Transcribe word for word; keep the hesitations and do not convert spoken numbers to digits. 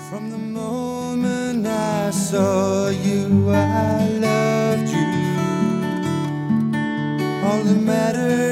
From the moment I saw you, I loved you. All that matters